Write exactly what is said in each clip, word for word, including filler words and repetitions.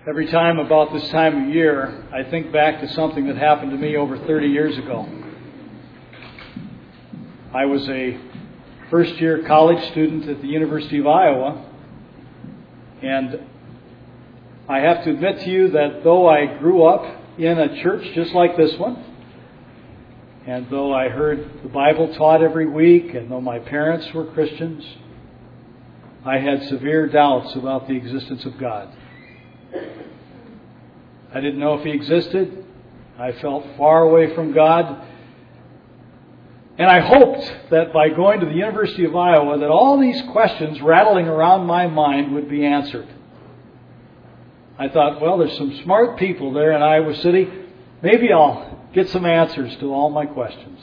Every time about this time of year, I think back to something that happened to me over thirty years ago. I was a first-year college student at the University of Iowa, and I have to admit to you that though I grew up in a church just like this one, and though I heard the Bible taught every week, and though my parents were Christians, I had severe doubts about the existence of God. I didn't know if He existed. I felt far away from God. And I hoped that by going to the University of Iowa that all these questions rattling around my mind would be answered. I thought, well, there's some smart people there in Iowa City. Maybe I'll get some answers to all my questions.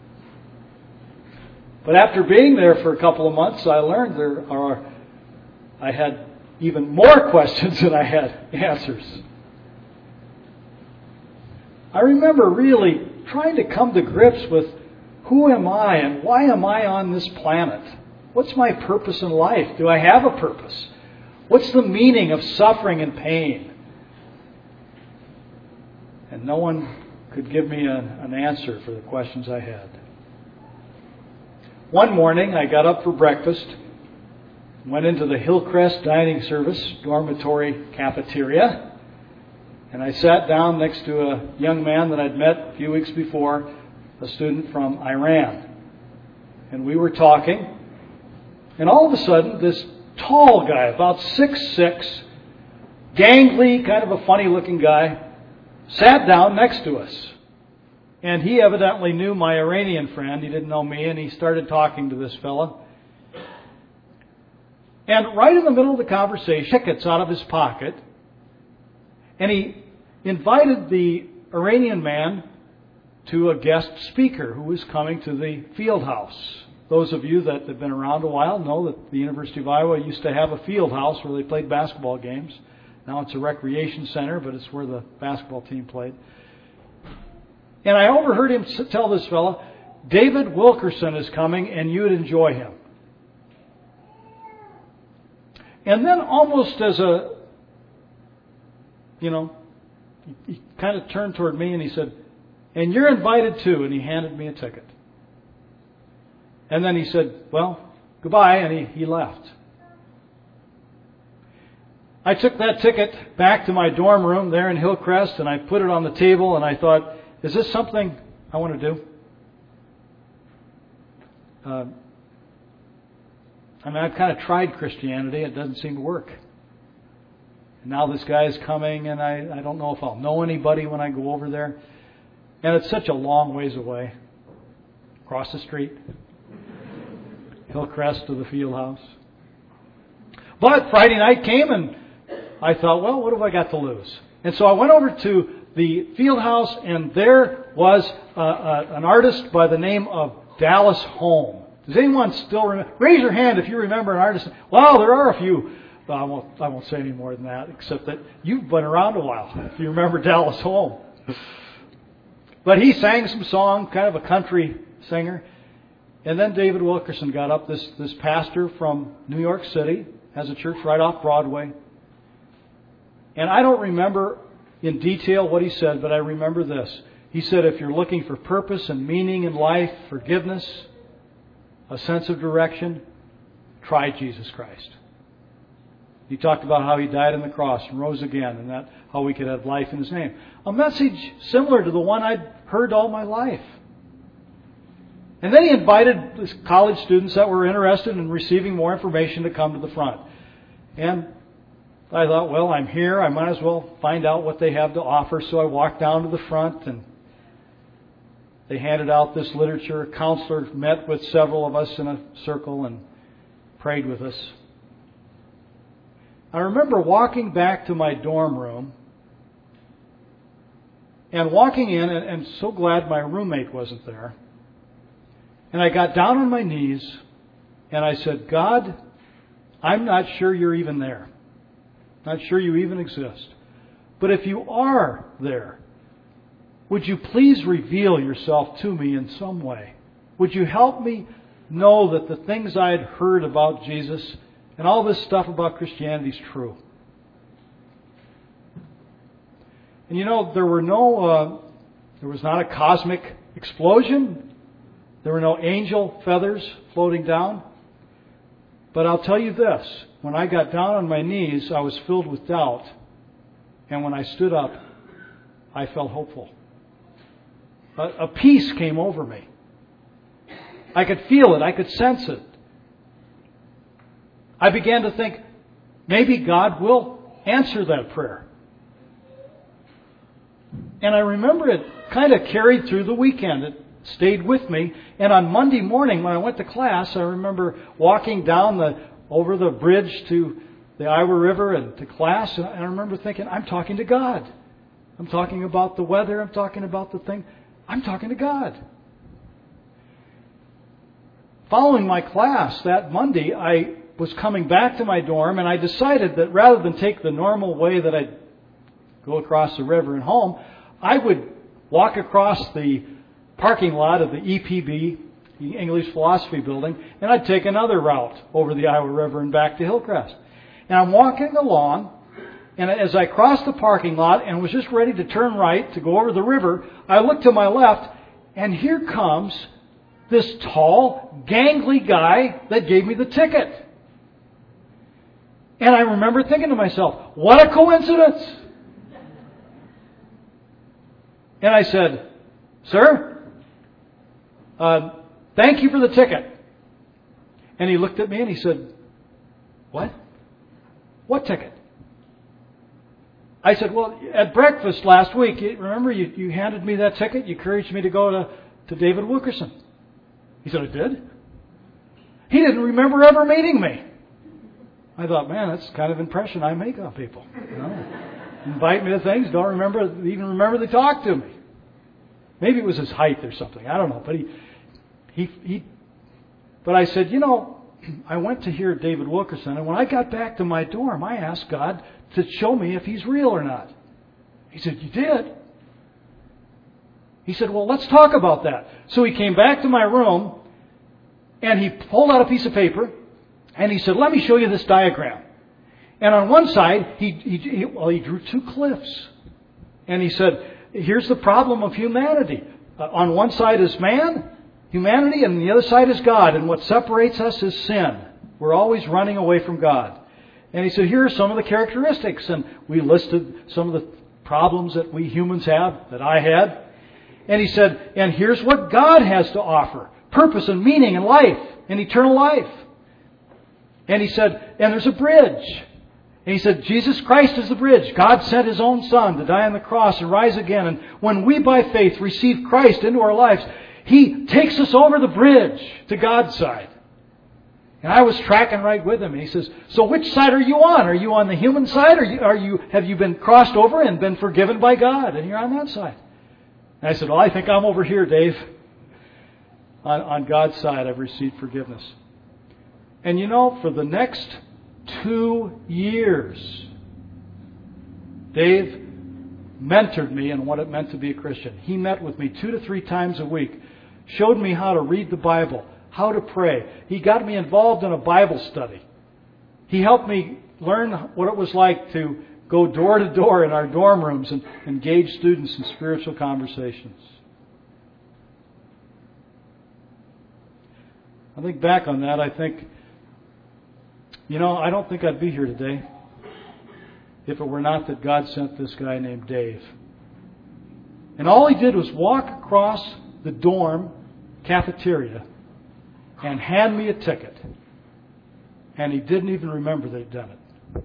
But after being there for a couple of months, I learned there are, I had even more questions than I had answers. I remember really trying to come to grips with who am I and why am I on this planet? What's my purpose in life? Do I have a purpose? What's the meaning of suffering and pain? And no one could give me a, an answer for the questions I had. One morning I got up for breakfast, went into the Hillcrest dining service dormitory cafeteria, and I sat down next to a young man that I'd met a few weeks before, a student from Iran. And we were talking, and all of a sudden this tall guy, about six foot six, gangly, kind of a funny-looking guy, sat down next to us. And he evidently knew my Iranian friend. He didn't know me, and he started talking to this fella. And right in the middle of the conversation, tickets out of his pocket, and he invited the Iranian man to a guest speaker who was coming to the field house. Those of you that have been around a while know that the University of Iowa used to have a field house where they played basketball games. Now it's a recreation center, but it's where the basketball team played. And I overheard him tell this fellow, David Wilkerson is coming and you'd enjoy him. And then almost as a, you know, he, he kind of turned toward me and he said, and you're invited too. And he handed me a ticket. And then he said, well, goodbye. And he, he left. I took that ticket back to my dorm room there in Hillcrest and I put it on the table and I thought, is this something I want to do? Uh, I mean, I've kind of tried Christianity. It doesn't seem to work. And now this guy is coming and I, I don't know if I'll know anybody when I go over there. And it's such a long ways away. Across the street. Hillcrest to the field house. But Friday night came and I thought, well, what have I got to lose? And so I went over to the field house and there was uh, uh, an artist by the name of Dallas Holm. Does anyone still remember? Raise your hand if you remember an artist. Well, there are a few. Well, I won't, I won't say any more than that, except that you've been around a while if you remember Dallas Holm. But he sang some song, kind of a country singer. And then David Wilkerson got up, this, this pastor from New York City, has a church right off Broadway. And I don't remember in detail what he said, but I remember this. He said, if you're looking for purpose and meaning in life, forgiveness, a sense of direction, try Jesus Christ. He talked about how He died on the cross and rose again, and that how we could have life in His name. A message similar to the one I'd heard all my life. And then he invited his college students that were interested in receiving more information to come to the front. And I thought, well, I'm here. I might as well find out what they have to offer. So I walked down to the front and they handed out this literature. A counselor met with several of us in a circle and prayed with us. I remember walking back to my dorm room and walking in, and, and so glad my roommate wasn't there. And I got down on my knees and I said, God, I'm not sure you're even there. Not sure you even exist. But if you are there, would you please reveal yourself to me in some way? Would you help me know that the things I had heard about Jesus and all this stuff about Christianity is true? And you know, there were no, uh, there was not a cosmic explosion. There were no angel feathers floating down. But I'll tell you this, when I got down on my knees, I was filled with doubt. And when I stood up, I felt hopeful. A, a peace came over me. I could feel it. I could sense it. I began to think, maybe God will answer that prayer. And I remember it kind of carried through the weekend. It stayed with me. And on Monday morning when I went to class, I remember walking down the over the bridge to the Iowa River and to class. And I remember thinking, I'm talking to God. I'm talking about the weather. I'm talking about the thing. I'm talking to God. Following my class that Monday, I was coming back to my dorm, and I decided that rather than take the normal way that I'd go across the river and home, I would walk across the parking lot of the E P B, the English Philosophy Building, and I'd take another route over the Iowa River and back to Hillcrest. And I'm walking along, and as I crossed the parking lot and was just ready to turn right to go over the river, I looked to my left, and here comes this tall, gangly guy that gave me the ticket. And I remember thinking to myself, what a coincidence! And I said, Sir, uh, thank you for the ticket. And he looked at me and he said, What? What ticket? I said, well, at breakfast last week, remember you, you handed me that ticket? You encouraged me to go to, to David Wilkerson. He said, I did? He didn't remember ever meeting me. I thought, man, that's the kind of impression I make on people. You know? Invite me to things, don't remember, even remember they talked to me. Maybe it was his height or something. I don't know. But he, he, he, but I said, you know, I went to hear David Wilkerson, and when I got back to my dorm, I asked God to show me if he's real or not. He said, you did? He said, well, let's talk about that. So he came back to my room, and he pulled out a piece of paper, and he said, let me show you this diagram. And on one side, he, he, he well, he drew two cliffs. And he said, here's the problem of humanity. Uh, on one side is man, humanity, and the other side is God. And what separates us is sin. We're always running away from God. And he said, here are some of the characteristics. And we listed some of the problems that we humans have, that I had. And he said, and here's what God has to offer. Purpose and meaning and life and eternal life. And he said, and there's a bridge. And he said, Jesus Christ is the bridge. God sent His own Son to die on the cross and rise again. And when we by faith receive Christ into our lives, He takes us over the bridge to God's side. And I was tracking right with him. And he says, so which side are you on? Are you on the human side? Or are you, have you been crossed over and been forgiven by God? And you're on that side. And I said, well, I think I'm over here, Dave. On, on God's side, I've received forgiveness. And you know, for the next two years, Dave mentored me in what it meant to be a Christian. He met with me two to three times a week, showed me how to read the Bible, how to pray. He got me involved in a Bible study. He helped me learn what it was like to go door to door in our dorm rooms and engage students in spiritual conversations. I think back on that, I think, you know, I don't think I'd be here today if it were not that God sent this guy named Dave. And all he did was walk across the dorm cafeteria and hand me a ticket. And he didn't even remember that he'd done it.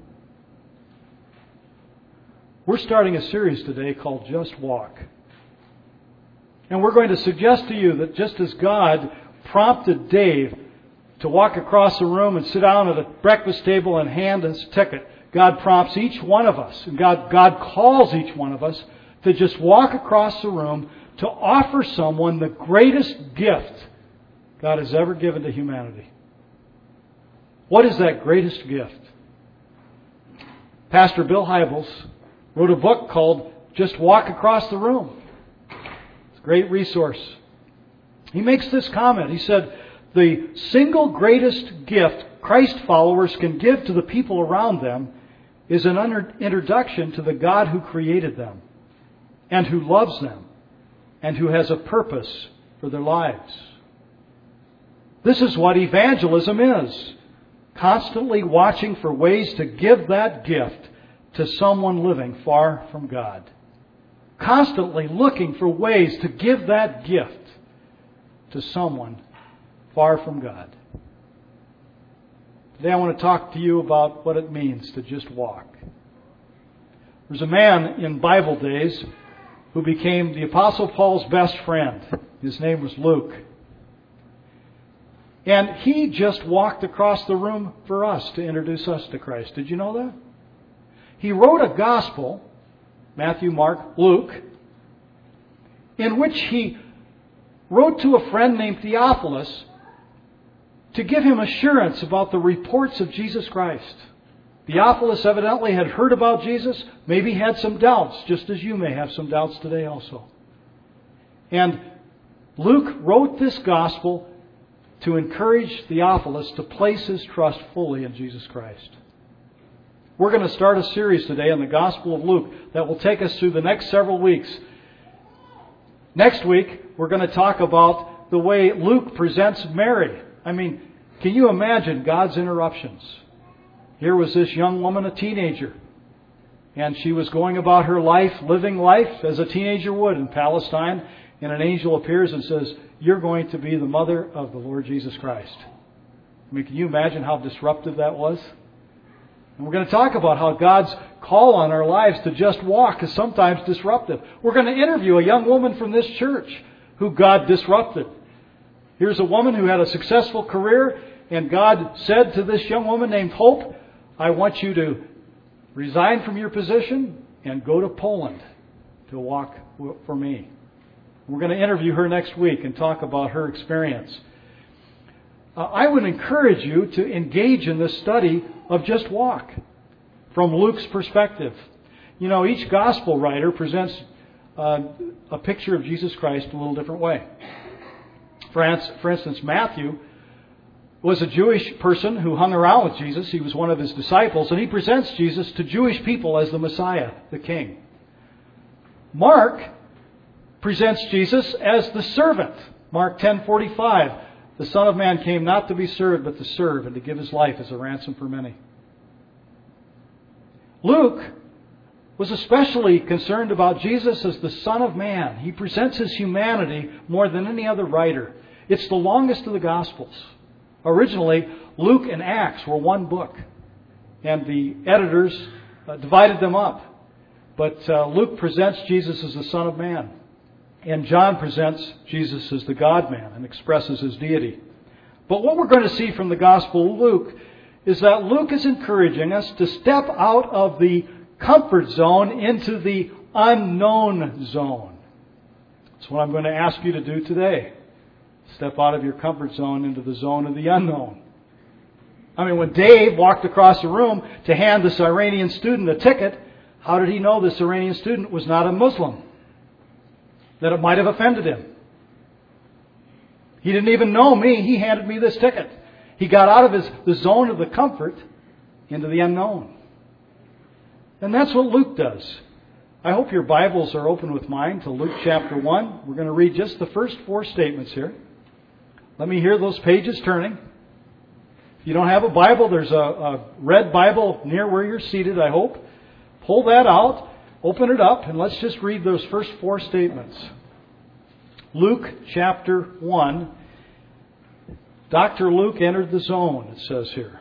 We're starting a series today called Just Walk. And we're going to suggest to you that just as God prompted Dave to walk across the room and sit down at a breakfast table and hand us a ticket, God prompts each one of us, and God, God calls each one of us to just walk across the room to offer someone the greatest gift God has ever given to humanity. What is that greatest gift? Pastor Bill Hybels wrote a book called Just Walk Across the Room. It's a great resource. He makes this comment. He said, the single greatest gift Christ followers can give to the people around them is an introduction to the God who created them. and who loves them and who has a purpose for their lives. This is what evangelism is. Constantly watching for ways to give that gift to someone living far from God. Constantly looking for ways to give that gift to someone far from God. Today I want to talk to you about what it means to just walk. There's a man in Bible days who became the Apostle Paul's best friend. His name was Luke. And he just walked across the room for us to introduce us to Christ. Did you know that? He wrote a gospel, Matthew, Mark, Luke, in which he wrote to a friend named Theophilus to give him assurance about the reports of Jesus Christ. Theophilus evidently had heard about Jesus, maybe had some doubts, just as you may have some doubts today also. And Luke wrote this gospel to encourage Theophilus to place his trust fully in Jesus Christ. We're going to start a series today on the Gospel of Luke that will take us through the next several weeks. Next week, we're going to talk about the way Luke presents Mary. I mean, can you imagine God's interruptions? Here was this young woman, a teenager, and she was going about her life, living life as a teenager would in Palestine, and an angel appears and says, "You're going to be the mother of the Lord Jesus Christ." I mean, can you imagine how disruptive that was? And we're going to talk about how God's call on our lives to just walk is sometimes disruptive. We're going to interview a young woman from this church who God disrupted. Here's a woman who had a successful career, and God said to this young woman named Hope, "I want you to resign from your position and go to Poland to walk for me." We're going to interview her next week and talk about her experience. Uh, I would encourage you to engage in this study of just walk from Luke's perspective. You know, each gospel writer presents uh, a picture of Jesus Christ a little different way. For, for instance, Matthew was a Jewish person who hung around with Jesus. He was one of his disciples, and he presents Jesus to Jewish people as the Messiah, the King. Mark presents Jesus as the servant. Mark ten forty-five, "The Son of Man came not to be served, but to serve, and to give his life as a ransom for many." Luke was especially concerned about Jesus as the Son of Man. He presents his humanity more than any other writer. It's the longest of the Gospels. Originally, Luke and Acts were one book, and the editors uh, divided them up. But uh, Luke presents Jesus as the Son of Man, and John presents Jesus as the God-man and expresses his deity. But what we're going to see from the Gospel of Luke is that Luke is encouraging us to step out of the comfort zone into the unknown zone. That's what I'm going to ask you to do today. Step out of your comfort zone into the zone of the unknown. I mean, when Dave walked across the room to hand this Iranian student a ticket, how did he know this Iranian student was not a Muslim? That it might have offended him. He didn't even know me. He handed me this ticket. He got out of his the zone of the comfort into the unknown. And that's what Luke does. I hope your Bibles are open with mine to Luke chapter one. We're going to read just the first four statements here. Let me hear those pages turning. If you don't have a Bible, there's a, a red Bible near where you're seated, I hope. Pull that out, open it up, and let's just read those first four statements. Luke chapter one. Doctor Luke entered the zone, it says here.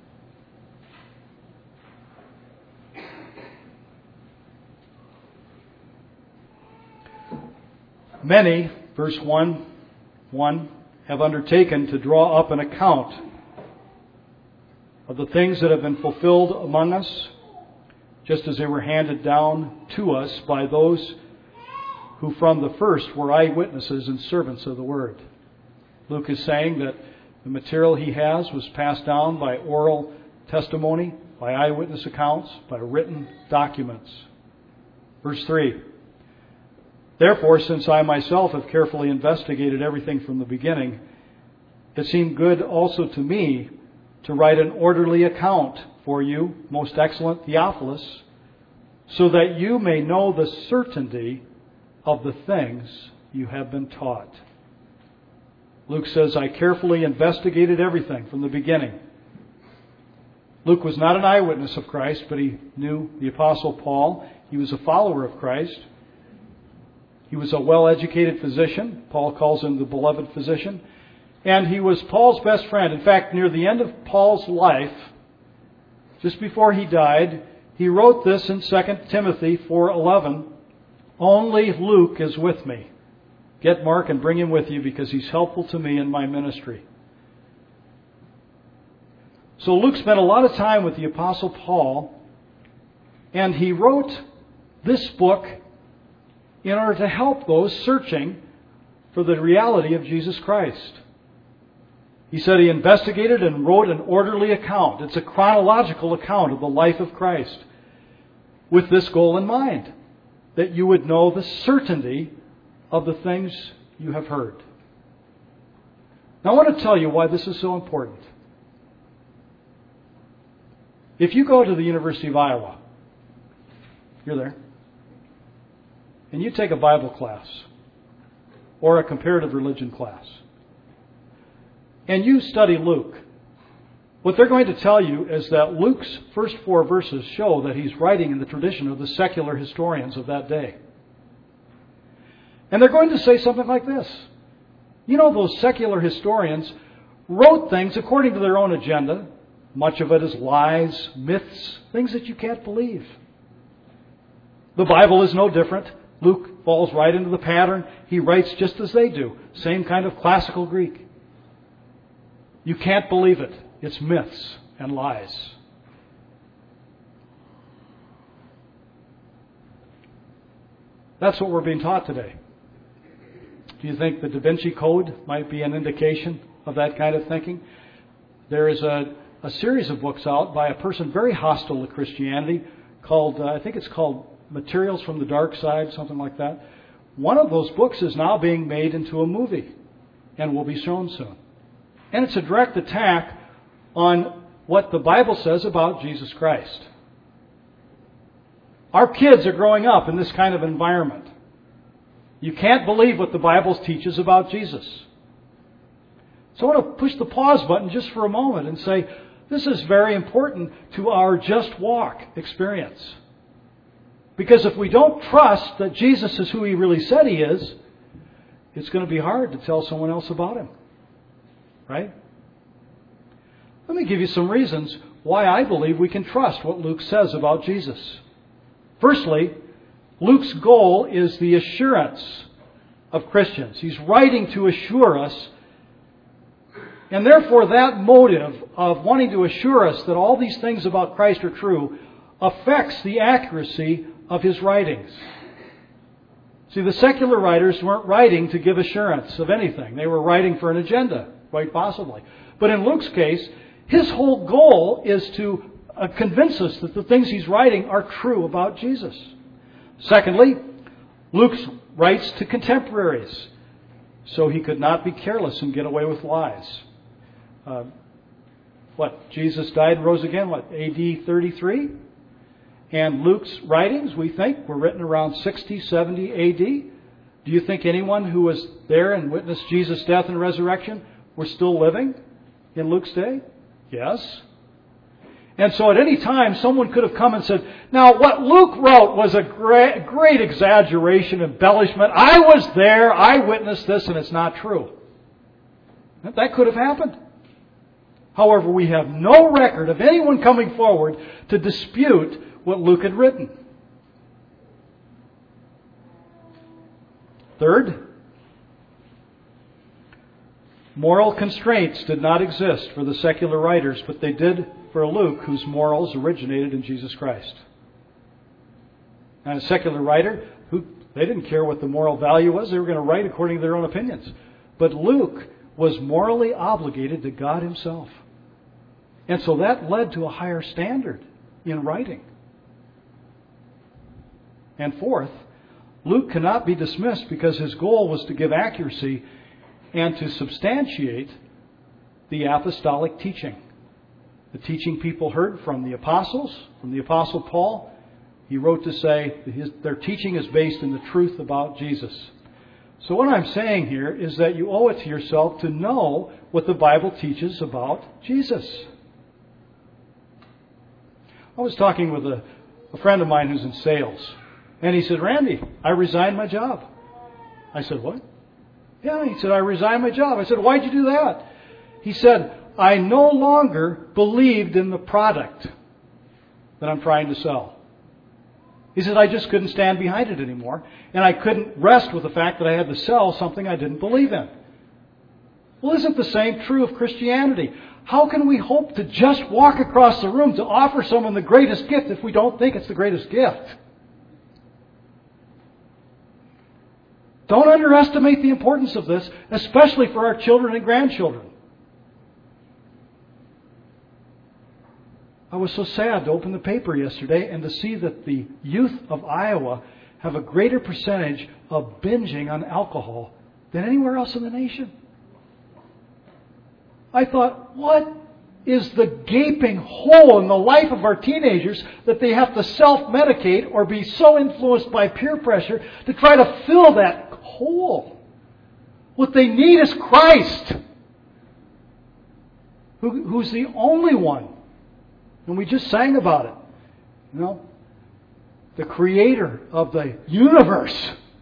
Many, verse one, one, have undertaken to draw up an account of the things that have been fulfilled among us, just as they were handed down to us by those who from the first were eyewitnesses and servants of the Word. Luke is saying that the material he has was passed down by oral testimony, by eyewitness accounts, by written documents. Verse three. Therefore, since I myself have carefully investigated everything from the beginning, it seemed good also to me to write an orderly account for you, most excellent Theophilus, so that you may know the certainty of the things you have been taught. Luke says, I carefully investigated everything from the beginning. Luke was not an eyewitness of Christ, but he knew the Apostle Paul. He was a follower of Christ. He was a well-educated physician. Paul calls him the beloved physician. And he was Paul's best friend. In fact, near the end of Paul's life, just before he died, he wrote this in Second Timothy four eleven, only Luke is with me. Get Mark and bring him with you because he's helpful to me in my ministry. So Luke spent a lot of time with the Apostle Paul, and he wrote this book in order to help those searching for the reality of Jesus Christ. He said he investigated and wrote an orderly account. It's a chronological account of the life of Christ with this goal in mind, that you would know the certainty of the things you have heard. Now I want to tell you why this is so important. If you go to the University of Iowa, you're there, and you take a Bible class or a comparative religion class, and you study Luke, what they're going to tell you is that Luke's first four verses show that he's writing in the tradition of the secular historians of that day. And they're going to say something like this. You know, those secular historians wrote things according to their own agenda. Much of it is lies, myths, things that you can't believe. The Bible is no different. Luke falls right into the pattern. He writes just as they do. Same kind of classical Greek. You can't believe it. It's myths and lies. That's what we're being taught today. Do you think the Da Vinci Code might be an indication of that kind of thinking? There is a, a series of books out by a person very hostile to Christianity called, uh, I think it's called Materials from the Dark Side, something like that. One of those books is now being made into a movie and will be shown soon. And it's a direct attack on what the Bible says about Jesus Christ. Our kids are growing up in this kind of environment. You can't believe what the Bible teaches about Jesus. So I want to push the pause button just for a moment and say, this is very important to our just walk experience. Because if we don't trust that Jesus is who He really said He is, it's going to be hard to tell someone else about Him. Right? Let me give you some reasons why I believe we can trust what Luke says about Jesus. Firstly, Luke's goal is the assurance of Christians. He's writing to assure us. And therefore that motive of wanting to assure us that all these things about Christ are true affects the accuracy of his writings. See, the secular writers weren't writing to give assurance of anything. They were writing for an agenda, quite possibly. But in Luke's case, his whole goal is to uh, convince us that the things he's writing are true about Jesus. Secondly, Luke writes to contemporaries, so he could not be careless and get away with lies. Uh, what, Jesus died and rose again, what, A D thirty-three? And Luke's writings, we think, were written around sixty, seventy A D. Do you think anyone who was there and witnessed Jesus' death and resurrection were still living in Luke's day? Yes. And so at any time, someone could have come and said, now what Luke wrote was a great, great exaggeration, embellishment. I was there, I witnessed this, and it's not true. That could have happened. However, we have no record of anyone coming forward to dispute what Luke had written. Third, moral constraints did not exist for the secular writers, but they did for Luke, whose morals originated in Jesus Christ. And a secular writer, who they didn't care what the moral value was, they were going to write according to their own opinions. But Luke was morally obligated to God Himself. And so that led to a higher standard in writing. And fourth, Luke cannot be dismissed because his goal was to give accuracy and to substantiate the apostolic teaching. The teaching people heard from the apostles, from the Apostle Paul. he wrote to say that his, their teaching is based in the truth about Jesus. So what I'm saying here is that you owe it to yourself to know what the Bible teaches about Jesus. I was talking with a, a friend of mine who's in sales, and he said, Randy, I resigned my job. I said, what? Yeah, he said, I resigned my job. I said, why'd you do that? He said, I no longer believed in the product that I'm trying to sell. He said, I just couldn't stand behind it anymore, and I couldn't rest with the fact that I had to sell something I didn't believe in. Well, isn't the same true of Christianity? How can we hope to just walk across the room to offer someone the greatest gift if we don't think it's the greatest gift? Don't underestimate the importance of this, especially for our children and grandchildren. I was so sad to open the paper yesterday and to see that the youth of Iowa have a greater percentage of binging on alcohol than anywhere else in the nation. I thought, what is the gaping hole in the life of our teenagers that they have to self-medicate or be so influenced by peer pressure to try to fill that hole? What they need is Christ, who, who's the only one. And we just sang about it. You know, the creator of the universe.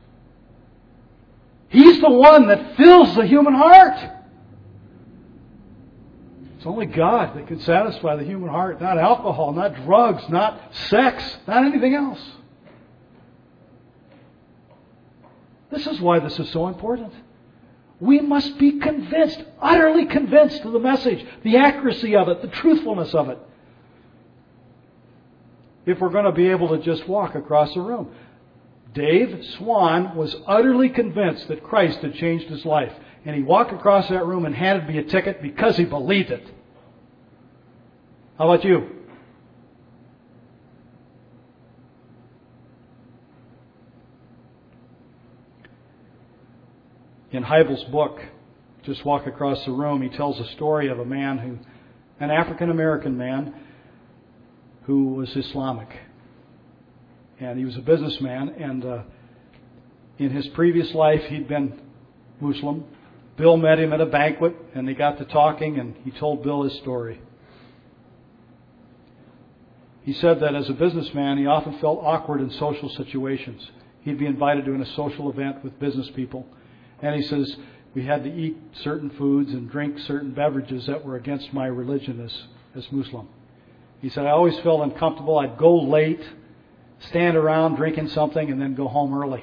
He's the one that fills the human heart. It's only God that can satisfy the human heart, not alcohol, not drugs, not sex, not anything else. This is why this is so important. We must be convinced, utterly convinced of the message, the accuracy of it, the truthfulness of it, if we're going to be able to just walk across the room. Dave Swan was utterly convinced that Christ had changed his life. And he walked across that room and handed me a ticket because he believed it. How about you? In Hybel's book, Just Walk Across the Room, he tells a story of a man who, an African American man, who was Islamic. And he was a businessman, and uh, in his previous life he'd been Muslim. Bill met him at a banquet, and they got to talking, and he told Bill his story. He said that as a businessman, he often felt awkward in social situations. He'd be invited to a social event with business people, and he says, we had to eat certain foods and drink certain beverages that were against my religion as, as Muslim. He said, I always felt uncomfortable. I'd go late, stand around drinking something, and then go home early.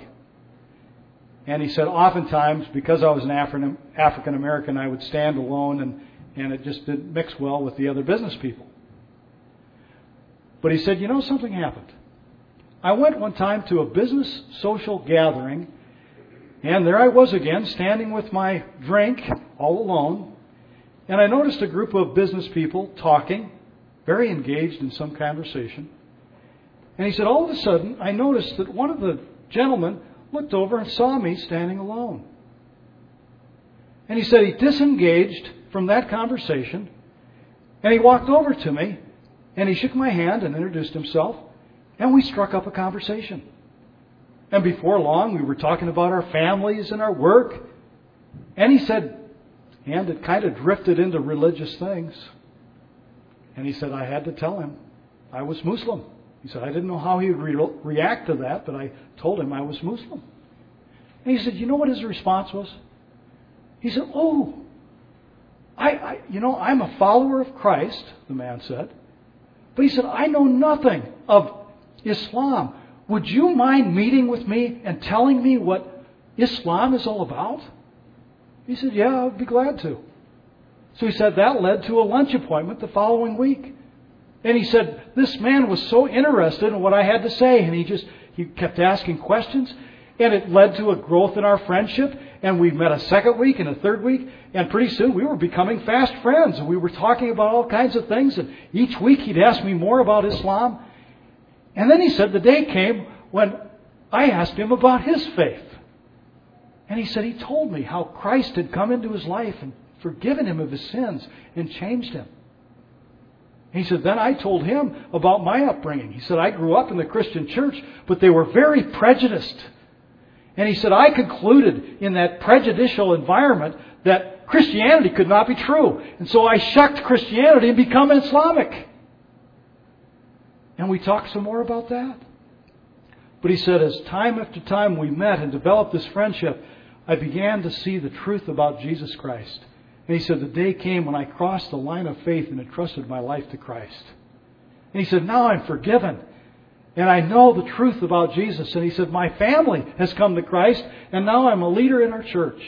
And he said, oftentimes, because I was an Afri- African American, I would stand alone, and, and it just didn't mix well with the other business people. But he said, you know, something happened. I went one time to a business social gathering, and there I was again, standing with my drink, all alone, and I noticed a group of business people talking, very engaged in some conversation. And he said, all of a sudden, I noticed that one of the gentlemen looked over and saw me standing alone. And he said he disengaged from that conversation, and he walked over to me, and he shook my hand and introduced himself, and we struck up a conversation. And before long, we were talking about our families and our work. And he said, and it kind of drifted into religious things. And he said, I had to tell him I was Muslim. He said, I didn't know how he would re- react to that, but I told him I was Muslim. And he said, you know what his response was? He said, oh, I, I you know, I'm a follower of Christ, the man said. But he said, I know nothing of Islam. Would you mind meeting with me and telling me what Islam is all about? He said, yeah, I'd be glad to. So he said that led to a lunch appointment the following week. And he said, this man was so interested in what I had to say, and he just, he kept asking questions, and it led to a growth in our friendship, and we met a second week and a third week, and pretty soon we were becoming fast friends, and we were talking about all kinds of things, and each week he'd ask me more about Islam. And then he said the day came when I asked him about his faith. And he said he told me how Christ had come into his life and forgiven him of his sins and changed him. He said, then I told him about my upbringing. He said, I grew up in the Christian church, but they were very prejudiced. And he said, I concluded in that prejudicial environment that Christianity could not be true. And so I shucked Christianity and become Islamic. And we talked some more about that. But he said, as time after time we met and developed this friendship, I began to see the truth about Jesus Christ. And he said, the day came when I crossed the line of faith and entrusted my life to Christ. And he said, now I'm forgiven. And I know the truth about Jesus. And he said, my family has come to Christ, and now I'm a leader in our church.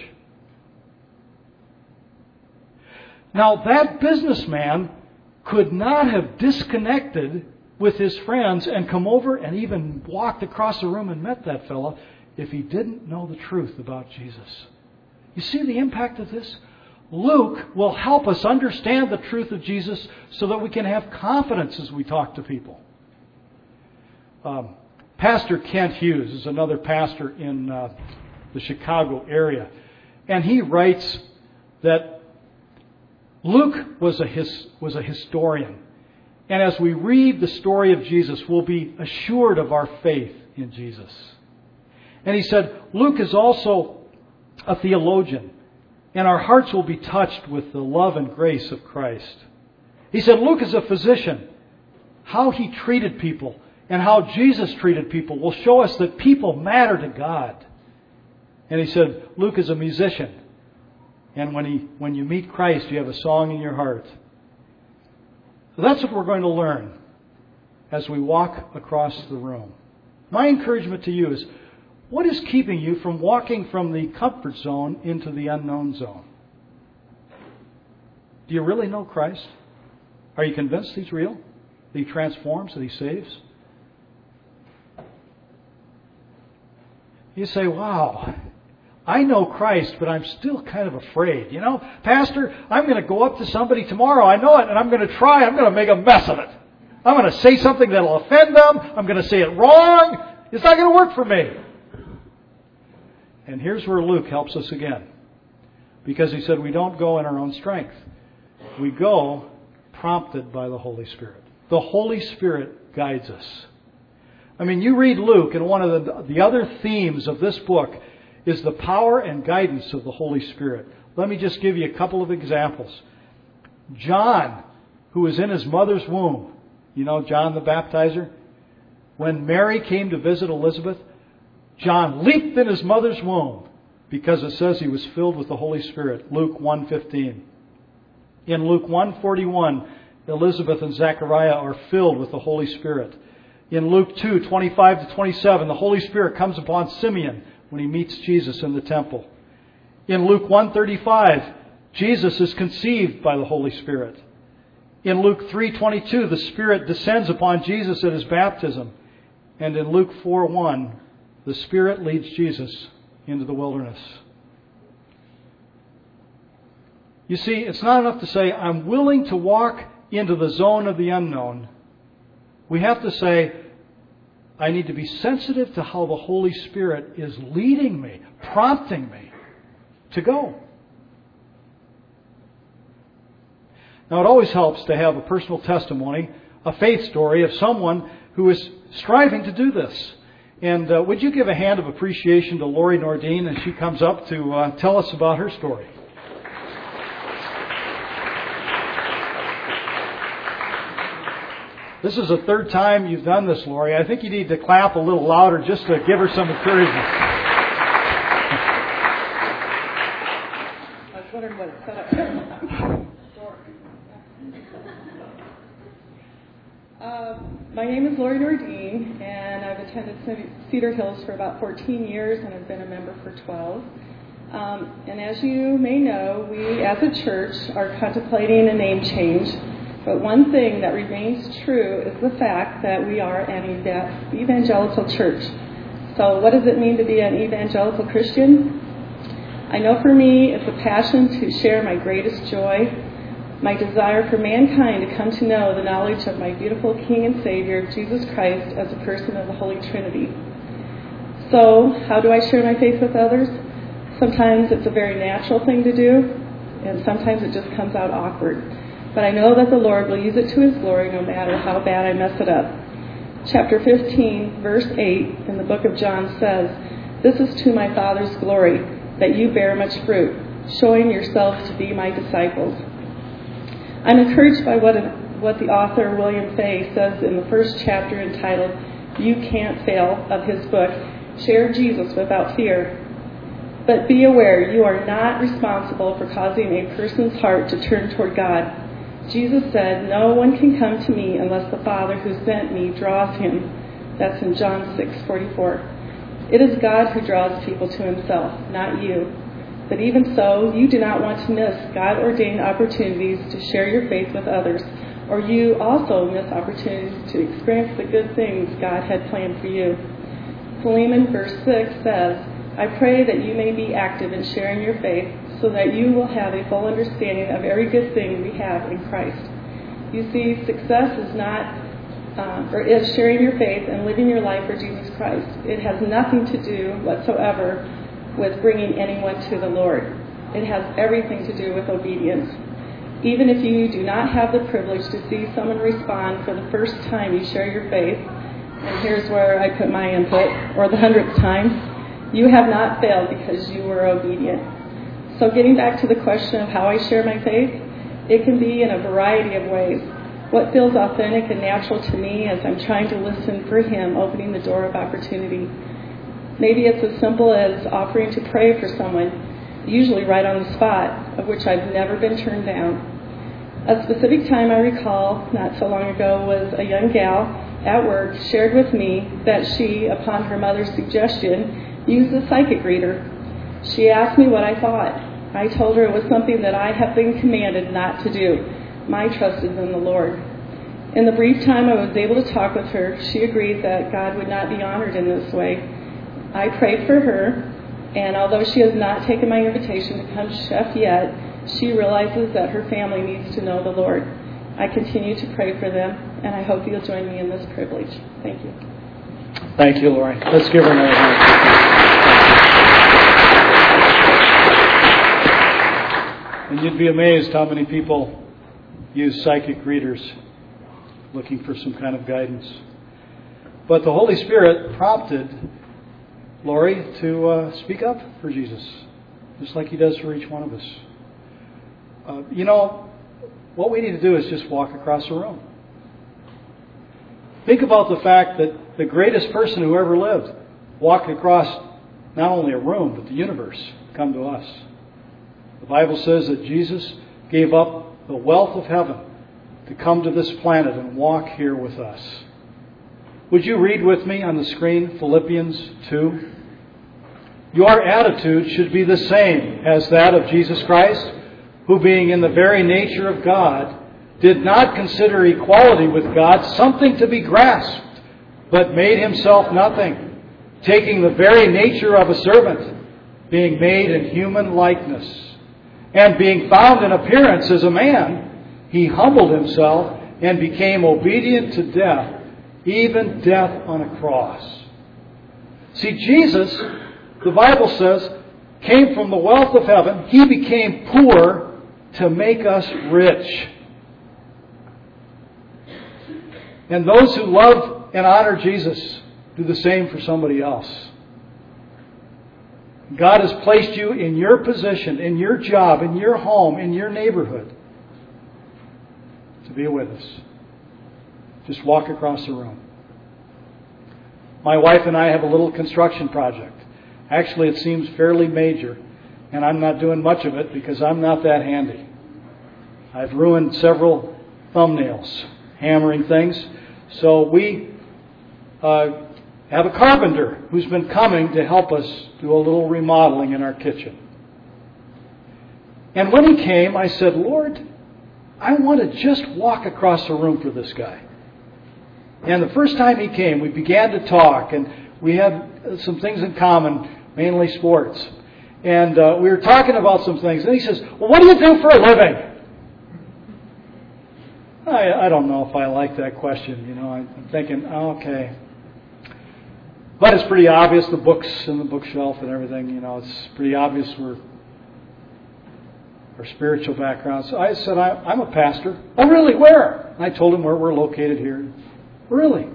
Now, that businessman could not have disconnected with his friends and come over and even walked across the room and met that fellow if he didn't know the truth about Jesus. You see the impact of this? Luke will help us understand the truth of Jesus so that we can have confidence as we talk to people. Um, Pastor Kent Hughes is another pastor in uh, the Chicago area. And he writes that Luke was a his, was a historian. And as we read the story of Jesus, we'll be assured of our faith in Jesus. And he said, Luke is also a theologian. And our hearts will be touched with the love and grace of Christ. He said, Luke is a physician. How he treated people and how Jesus treated people will show us that people matter to God. And he said, Luke is a musician. And when he, when you meet Christ, you have a song in your heart. So that's what we're going to learn as we walk across the room. My encouragement to you is, what is keeping you from walking from the comfort zone into the unknown zone? Do you really know Christ? Are you convinced He's real? That He transforms, that He saves? You say, wow, I know Christ, but I'm still kind of afraid. You know, Pastor, I'm going to go up to somebody tomorrow. I know it, and I'm going to try. I'm going to make a mess of it. I'm going to say something that will offend them. I'm going to say it wrong. It's not going to work for me. And here's where Luke helps us again. Because he said we don't go in our own strength. We go prompted by the Holy Spirit. The Holy Spirit guides us. I mean, you read Luke, and one of the, the other themes of this book is the power and guidance of the Holy Spirit. Let me just give you a couple of examples. John, who was in his mother's womb, you know, John the Baptizer, when Mary came to visit Elizabeth, John leaped in his mother's womb because it says he was filled with the Holy Spirit. Luke one fifteen. In Luke one forty-one, Elizabeth and Zechariah are filled with the Holy Spirit. In Luke two twenty-five to twenty-seven, the Holy Spirit comes upon Simeon when he meets Jesus in the temple. In Luke one thirty-five, Jesus is conceived by the Holy Spirit. In Luke three twenty-two, the Spirit descends upon Jesus at his baptism. And in Luke four one, the Spirit leads Jesus into the wilderness. You see, it's not enough to say, I'm willing to walk into the zone of the unknown. We have to say, I need to be sensitive to how the Holy Spirit is leading me, prompting me to go. Now, it always helps to have a personal testimony, a faith story of someone who is striving to do this. And uh, would you give a hand of appreciation to Lori Nordine as she comes up to uh, tell us about her story? This is the third time you've done this, Lori. I think you need to clap a little louder just to give her some encouragement. I was wondering what it set up. uh, my name is Lori Nordine, and I've attended Cedar Hills for about fourteen years, and I've been a member for twelve. Um, and as you may know, we as a church are contemplating a name change. But one thing that remains true is the fact that we are an evangelical church. So what does it mean to be an evangelical Christian? I know for me it's a passion to share my greatest joy, my desire for mankind to come to know the knowledge of my beautiful King and Savior, Jesus Christ, as a person of the Holy Trinity. So how do I share my faith with others? Sometimes it's a very natural thing to do, and sometimes it just comes out awkward. but I know that the Lord will use it to His glory no matter how bad I mess it up. Chapter fifteen, verse eight in the book of John says, "This is to my Father's glory, that you bear much fruit, showing yourselves to be my disciples." I'm encouraged by what, what the author William Fay says in the first chapter entitled, "You Can't Fail," of his book, Share Jesus Without Fear. But be aware, you are not responsible for causing a person's heart to turn toward God. Jesus said, "No one can come to me unless the Father who sent me draws him." That's in John six forty-four. It is God who draws people to Himself, not you. But even so, you do not want to miss God-ordained opportunities to share your faith with others, or you also miss opportunities to experience the good things God had planned for you. Philemon verse six says, "I pray that you may be active in sharing your faith, so that you will have a full understanding of every good thing we have in Christ." You see, success is not, um, or is sharing your faith and living your life for Jesus Christ. It has nothing to do whatsoever with bringing anyone to the Lord. It has everything to do with obedience. Even if you do not have the privilege to see someone respond for the first time you share your faith, and here's where I put my input, or the hundredth time, you have not failed because you were obedient. So getting back to the question of how I share my faith, it can be in a variety of ways. What feels authentic and natural to me as I'm trying to listen for Him opening the door of opportunity. Maybe it's as simple as offering to pray for someone, usually right on the spot, of which I've never been turned down. A specific time I recall not so long ago was a young gal at work shared with me that she, upon her mother's suggestion, used a psychic reader. She asked me what I thought. I told her it was something that I have been commanded not to do. My trust is in the Lord. In the brief time I was able to talk with her, she agreed that God would not be honored in this way. I prayed for her, and although she has not taken my invitation to come chef yet, she realizes that her family needs to know the Lord. I continue to pray for them, and I hope you'll join me in this privilege. Thank you. Thank you, Lori. Let's give her another hand. And you'd be amazed how many people use psychic readers looking for some kind of guidance. But the Holy Spirit prompted Lori to uh, speak up for Jesus, just like He does for each one of us. Uh, you know, what we need to do is just walk across the room. Think about the fact that the greatest person who ever lived walked across not only a room, but the universe, come to us. The Bible says that Jesus gave up the wealth of heaven to come to this planet and walk here with us. Would you read with me on the screen Philippians two? "Your attitude should be the same as that of Jesus Christ, who being in the very nature of God, did not consider equality with God something to be grasped, but made Himself nothing, taking the very nature of a servant, being made in human likeness. And being found in appearance as a man, He humbled Himself and became obedient to death, even death on a cross." See, Jesus, the Bible says, came from the wealth of heaven. He became poor to make us rich. And those who love and honor Jesus do the same for somebody else. God has placed you in your position, in your job, in your home, in your neighborhood to be a witness. Just walk across the room. My wife and I have a little construction project. Actually, it seems fairly major, and I'm not doing much of it because I'm not that handy. I've ruined several thumbnails hammering things. So we uh, have a carpenter who's been coming to help us do a little remodeling in our kitchen. And when he came, I said, "Lord, I want to just walk across the room for this guy." And the first time he came, we began to talk, and we had some things in common, mainly sports. And uh, we were talking about some things. And he says, "Well, what do you do for a living?" I, I don't know if I like that question. You know, I'm thinking, oh, okay. But it's pretty obvious, the books and the bookshelf and everything. You know, it's pretty obvious we're our spiritual background. So I said, I, I'm a pastor. Oh, really? Where? And I told him where we're located here. Really?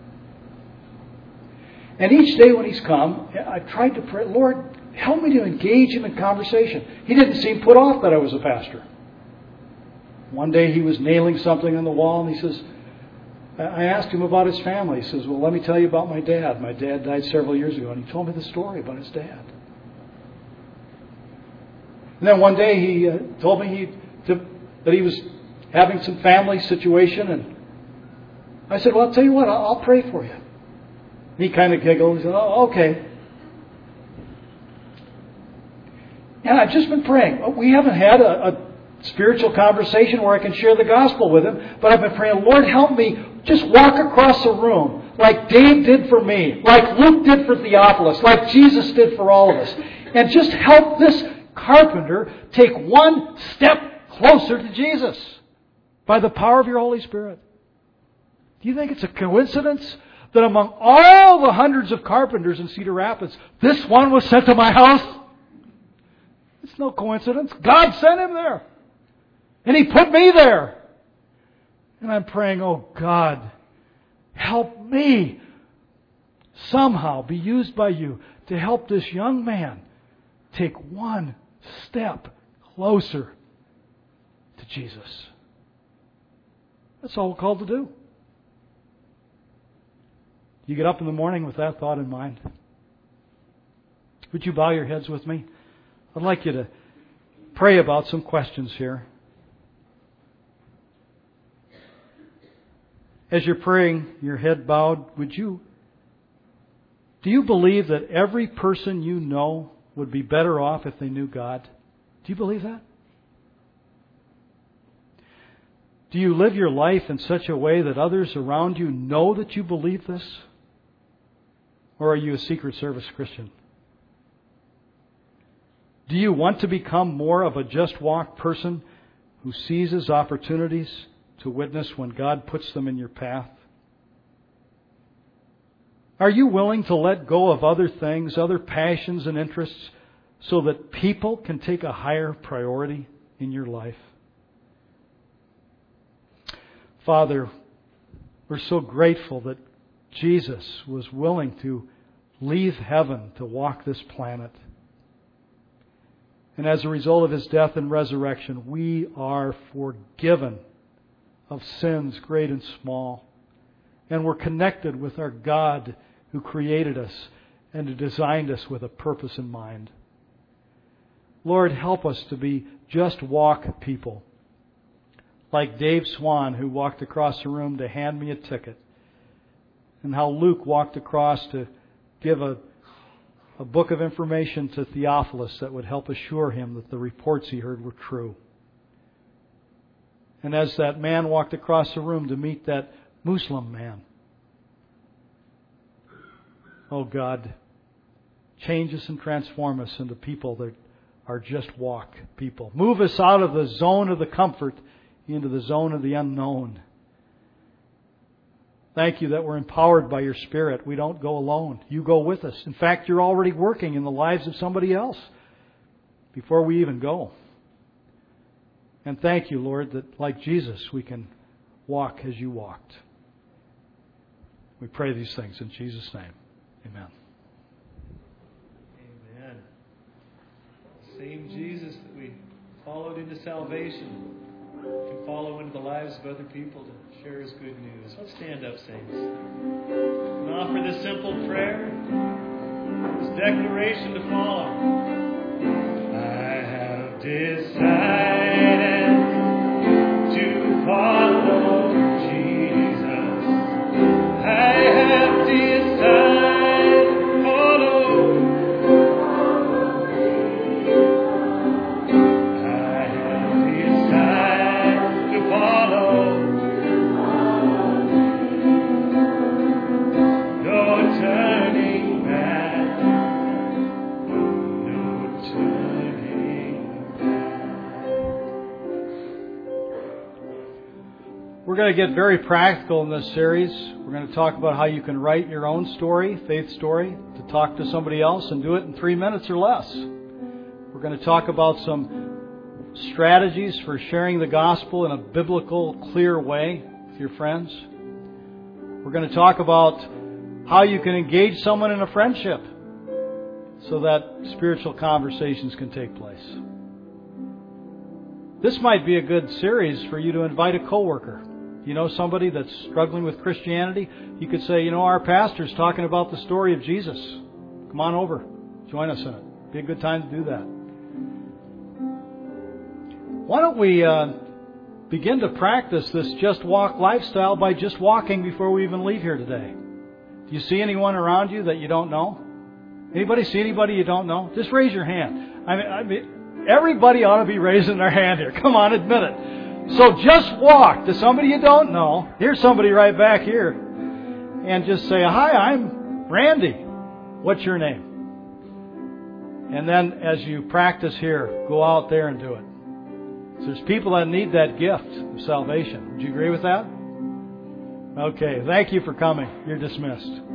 And each day when he's come, I tried to pray, Lord, help me to engage him in conversation. He didn't seem put off that I was a pastor. One day he was nailing something on the wall, and he says, I asked him about his family. He says, well, let me tell you about my dad. My dad died several years ago, and he told me the story about his dad. And then one day he uh, told me he, to, that he was having some family situation, and I said, well, I'll tell you what, I'll, I'll pray for you. And he kind of giggled. He said, oh, okay. And I've just been praying. We haven't had a, a spiritual conversation where I can share the gospel with him, but I've been praying, Lord, help me just walk across the room like Dave did for me, like Luke did for Theophilus, like Jesus did for all of us, and just help this carpenter take one step closer to Jesus by the power of your Holy Spirit. Do you think it's a coincidence that among all the hundreds of carpenters in Cedar Rapids, this one was sent to my house? It's no coincidence. God sent him there. And He put me there. And I'm praying, oh God, help me somehow be used by You to help this young man take one step closer to Jesus. That's all we're called to do. You get up in the morning with that thought in mind? Would you bow your heads with me? I'd like you to pray about some questions here. As you're praying, your head bowed, would you, do you believe that every person you know would be better off if they knew God? Do you believe that? Do you live your life in such a way that others around you know that you believe this? Or are you a Secret Service Christian? Do you want to become more of a just walk person who seizes opportunities to witness when God puts them in your path? Are you willing to let go of other things, other passions and interests, so that people can take a higher priority in your life? Father, we're so grateful that Jesus was willing to leave heaven to walk this planet. And as a result of His death and resurrection, we are forgiven of sins great and small. And we're connected with our God who created us and who designed us with a purpose in mind. Lord, help us to be just walk people. Like Dave Swan, who walked across the room to hand me a ticket. And how Luke walked across to give a, a book of information to Theophilus that would help assure him that the reports he heard were true. And as that man walked across the room to meet that Muslim man, oh God, change us and transform us into people that are just walk people. Move us out of the zone of the comfort into the zone of the unknown. Thank You that we're empowered by Your Spirit. We don't go alone. You go with us. In fact, You're already working in the lives of somebody else before we even go. And thank You, Lord, that like Jesus, we can walk as You walked. We pray these things in Jesus' name. Amen. Amen. Same Jesus that we followed into salvation can follow into the lives of other people to share His good news. Let's stand up, saints, and offer this simple prayer, this declaration to follow. I have decided to follow Jesus. I have decided to follow. I have decided to follow. No turning back. No turning back. We're going to get very practical in this series. We're going to talk about how you can write your own story, faith story, to talk to somebody else and do it in three minutes or less. We're going to talk about some strategies for sharing the gospel in a biblical, clear way with your friends. We're going to talk about how you can engage someone in a friendship so that spiritual conversations can take place. This might be a good series for you to invite a coworker. You know somebody that's struggling with Christianity? You could say, you know, our pastor's talking about the story of Jesus. Come on over. Join us in it. Be a good time to do that. Why don't we uh, begin to practice this Just Walk lifestyle by just walking before we even leave here today? Do you see anyone around you that you don't know? Anybody see anybody you don't know? Just raise your hand. I mean, I mean, everybody ought to be raising their hand here. Come on, admit it. So just walk to somebody you don't know. Here's somebody right back here. And just say, hi, I'm Randy. What's your name? And then as you practice here, go out there and do it. So there's people that need that gift of salvation. Would you agree with that? Okay, thank you for coming. You're dismissed.